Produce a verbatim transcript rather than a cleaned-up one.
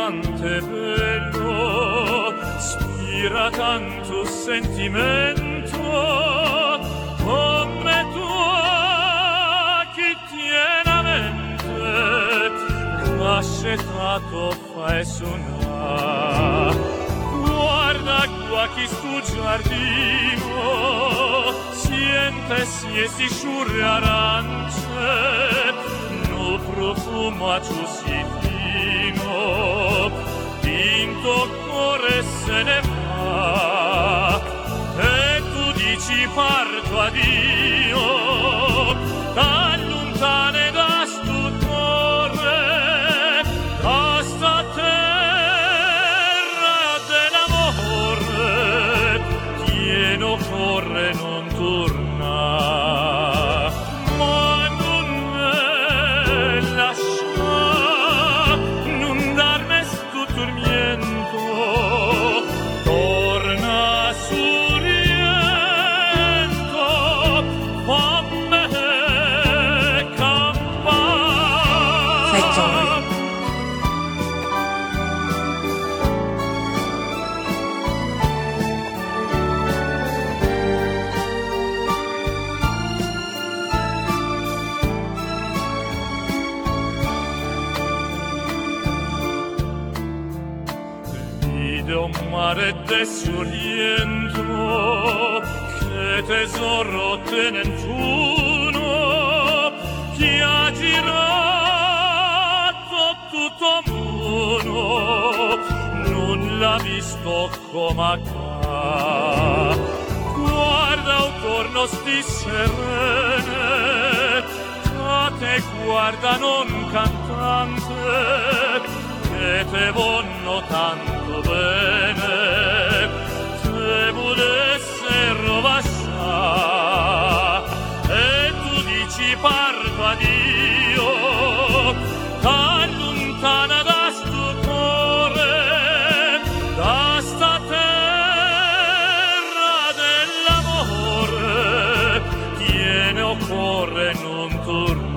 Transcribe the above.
tante bello, spira tanto sentimento, come tu chi tiene a mente, lasciato fai suonare. Guarda qua chi stu giardino, siente si e si sciurre arance, no profumo a giussi fino, tinto cuore se ne va, e tu dici parto addio, da lontane da stu torre, da sta terra dell'amore, pieno corre non torna, ma non me lascia, non darme stu tormento, torna su riento, fammi campare. Fai gioia. Vide un mare desoliento, che tesoro tenen funo, che ha girato tutto mondo, non l'ha visto come accà. Guarda attorno sti serene, a te guardano un cantante, che te vonno tanto bene, te volesse rovasciare, e tu dici parto addio, allontana da sto cuore, da sta terra dell'amore, tiene o corre non torna.